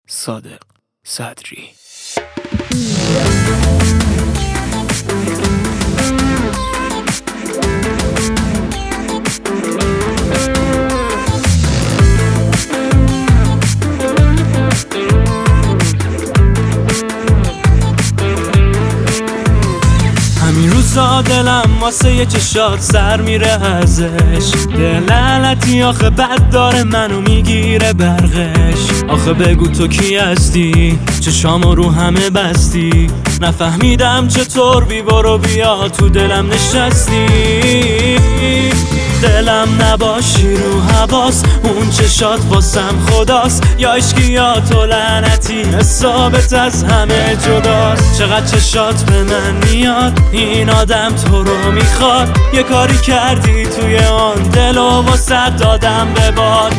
صادق صدری. همین روزا دلم واسه یه چشات سر میره ازش، دل لعنتی آخه بد داره منو میگیره برقش. آخه بگو تو کی هستی، چشامو رو همه بستی، نفهمیدم چطور بی برو بیا تو دلم نشستی. دلم نباشی رو حواس، اون چشات واسم خداست، یا عشقی یا تو لعنتی، حسابت از همه جداست. چقدر چشات به من میاد، این آدم تو رو میخواد، یه کاری کردی توی آن دل و واسه دادم به باد.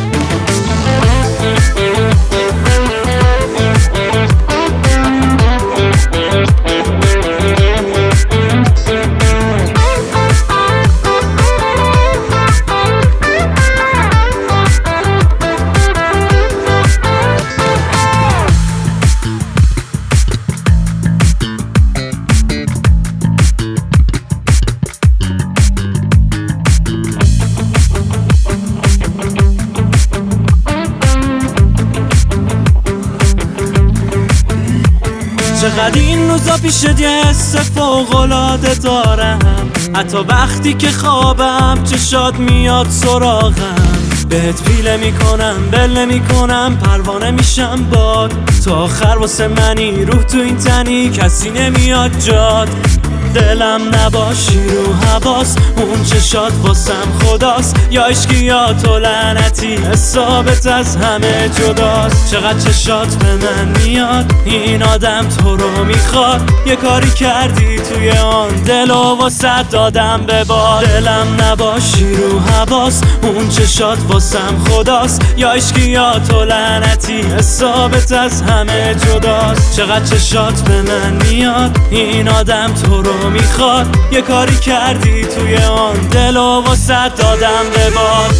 چقدر این روزا پیشت یه حس فوق‌العاده دارم، حتی وقتی که خوابم چشات میاد سراغم. بهت پیله میکنم بل نمیکنم، پروانه میشم باد، تا آخر واسه منی، روح تو این تنی کسی نمیاد جاد. دلم نباشی رو حواس، اون چشات واسم خداست، یا عشقی یا تو لعنتی، حسابت از همه جداست. چقدر چشات به من میاد، این آدم تو رو میخواد، یه کاری کردی توی آن دل و واسه دادم به باد. دلم نباشی رو حواس، اون چشات واسم خداست، یا عشقی یا تو لعنتی، حسابت از همه جداست. چقدر چشات به من میاد، این آدم تو رو میخواد، یه کاری کردی توی آن دل و واسه دادم به باد.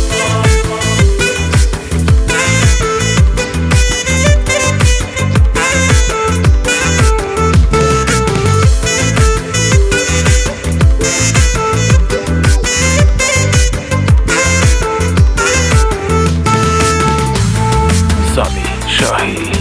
سامی شاهی.